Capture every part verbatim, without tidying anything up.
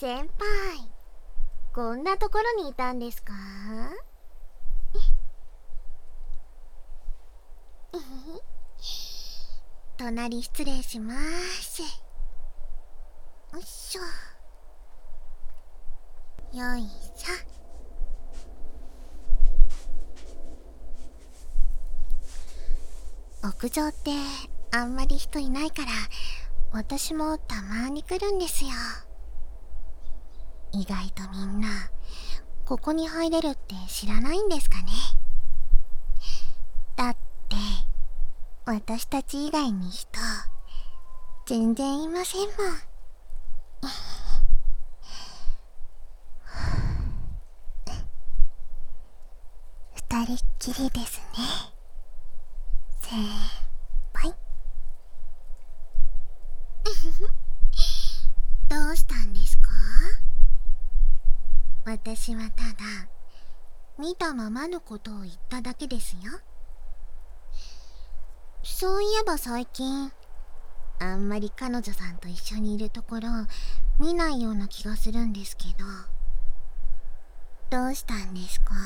先輩、こんなところにいたんですか？隣失礼します。よいしょ、よいしょ。屋上ってあんまり人いないから、私もたまに来るんですよ。意外とみんなここに入れるって知らないんですかね。だって私たち以外に人全然いませんもん。二人っきりですね、先輩。どうしたんですか？私はただ見たままのことを言っただけですよ。そういえば最近あんまり彼女さんと一緒にいるところ見ないような気がするんですけど、どうしたんですか？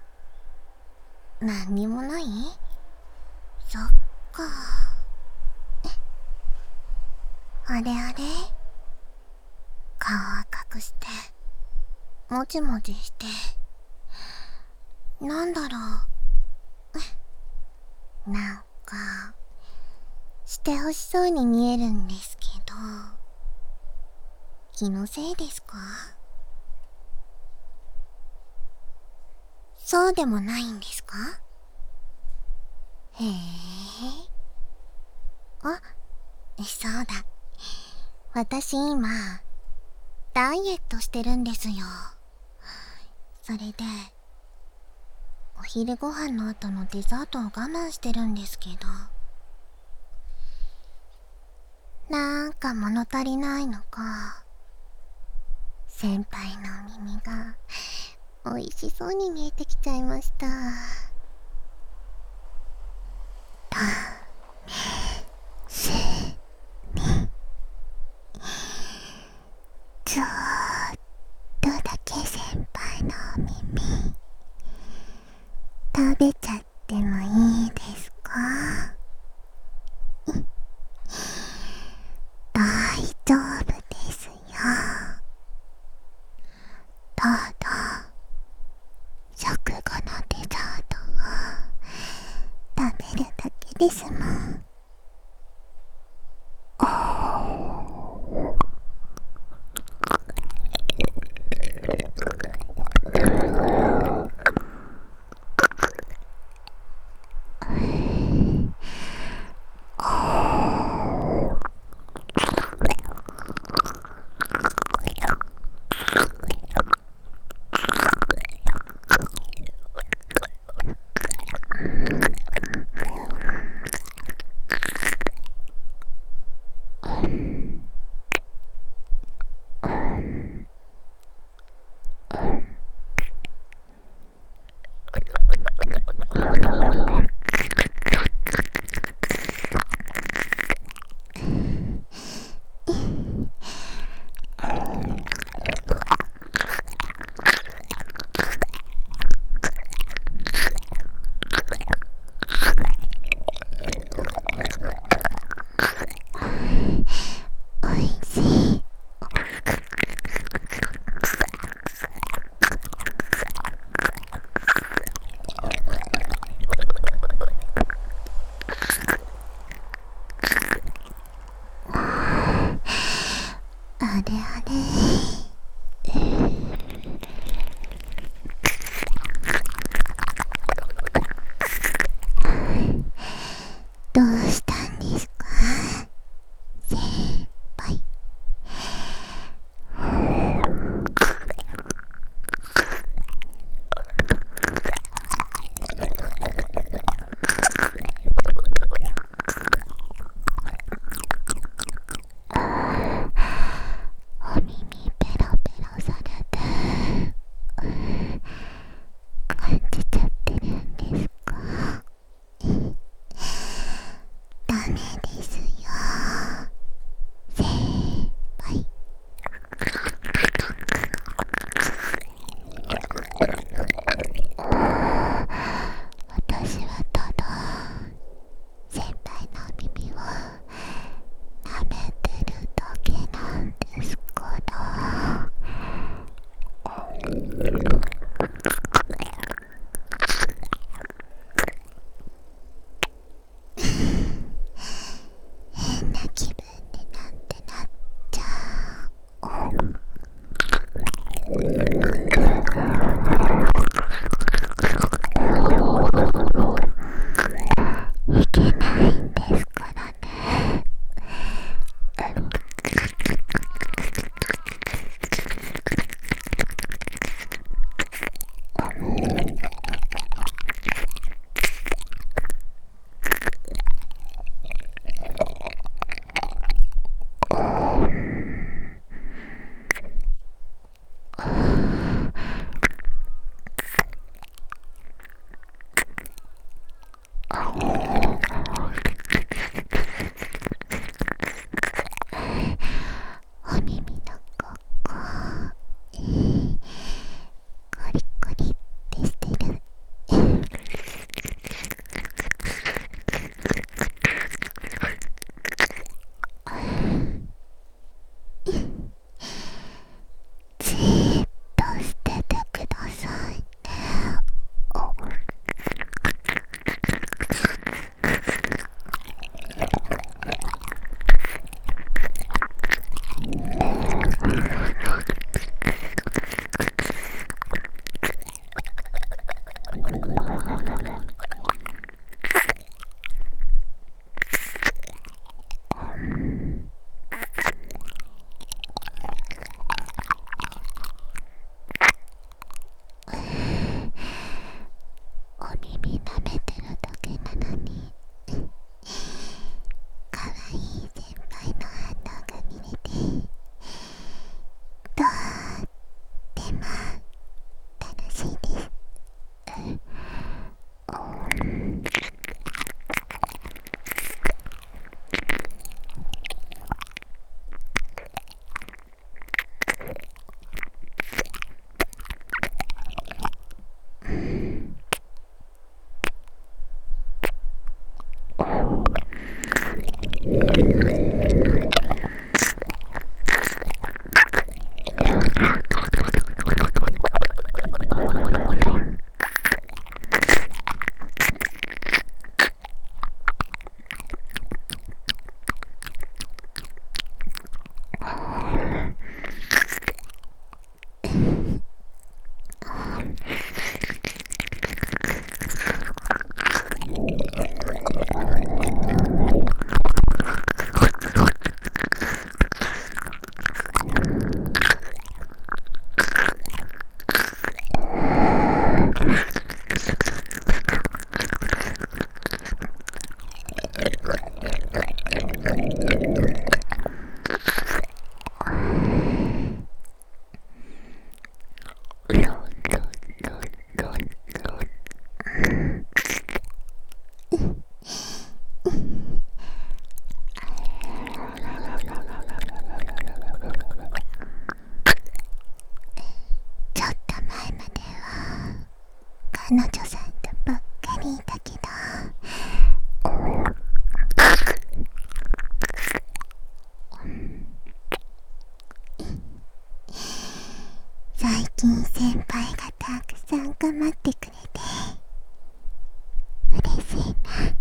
何にもない？そっか。あれあれ、顔は隠してもじもじして、なんだろう、なんかしてほしそうに見えるんですけど、気のせいですか？そうでもないんですか？へえ。あ、そうだ、私今ダイエットしてるんですよ。それでお昼ご飯の後のデザートを我慢してるんですけど、なんか物足りないのか、先輩のお耳が美味しそうに見えてきちゃいました。試しにちょっとだけ先輩のお耳食べちゃってもいいですか？大丈夫ですよ。ただ食後のデザートを食べるだけですもん。おいしい。あれあれ、どうしたんですか、先輩。お耳ペちょっと前までは彼女さんとばっかりいたけど、最近先輩がたくさん構ってくれて嬉しいな。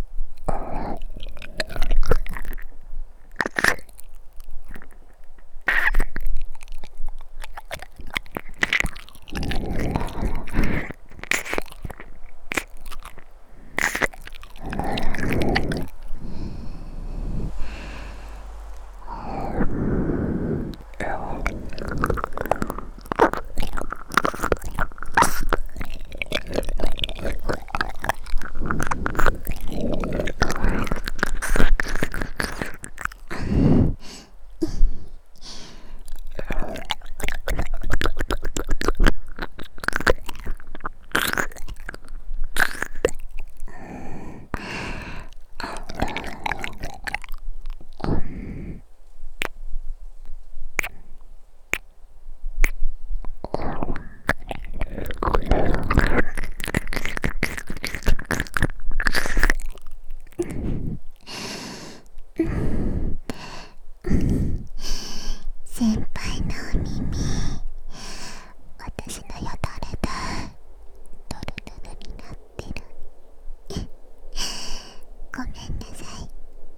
先輩のお耳、私のよだれでドルドルになってる。ごめんなさい。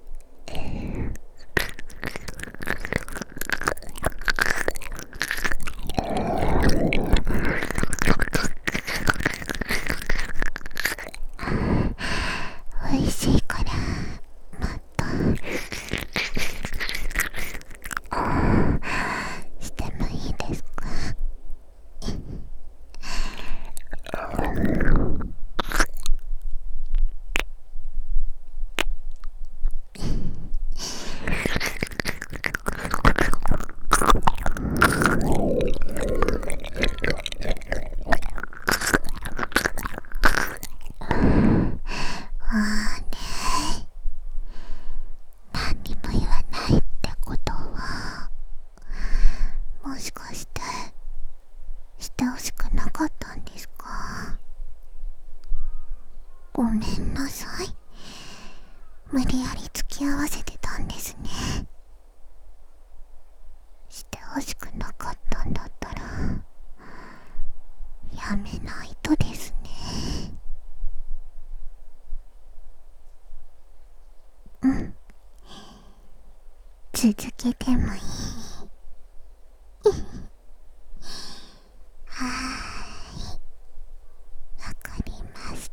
おいしいからもっとしてもいいですか？あーね、何にも言わないってことは、もしかしてしてほしくなかったんですか？ごめんなさい、無理やり付き合わせてたんですね。してほしくなかったんだったらやめないとですね。うん、続けてもいい？はーい、わかりました。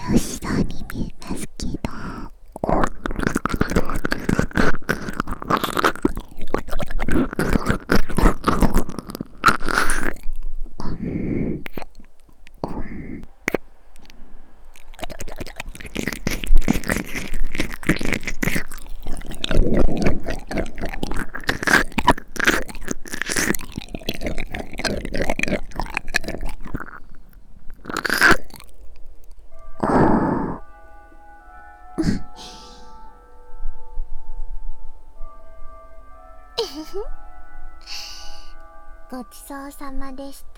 楽しそうに見えますけど。ごちそうさまでした。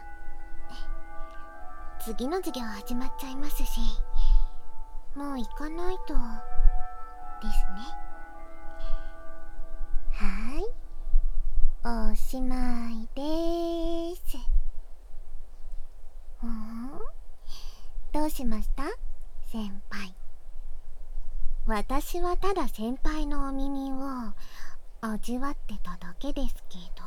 次の授業始まっちゃいますし、もう行かないとですね。はーい、おしまいでーす。んーどうしました、先輩。私はただ先輩のお耳を味わってただけですけど、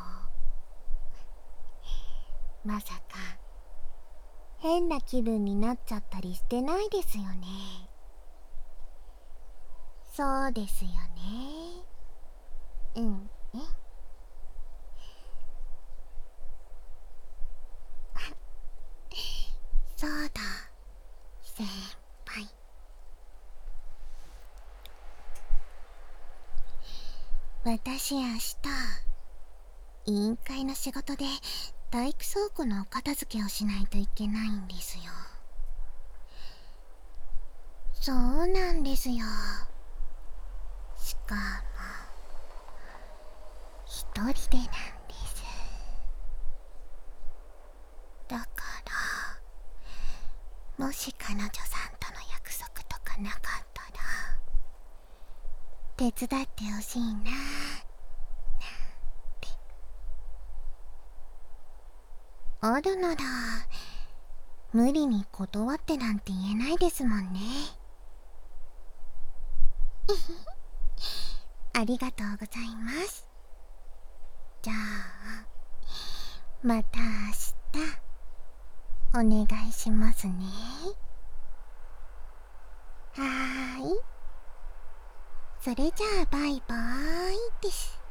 まさか変な気分になっちゃったりしてないですよね。そうですよね。うんね。そうだ、先輩。私明日委員会の仕事で体育倉庫のお片付けをしないといけないんですよ。そうなんですよ。しかも一人でなんです。だからもし彼女さんとの約束とかなかったら手伝ってほしいなーなんて。あるなら無理に断ってなんて言えないですもんね。ありがとうございます。じゃあまた明日お願いしますね。はーい、それじゃあバイバーイです。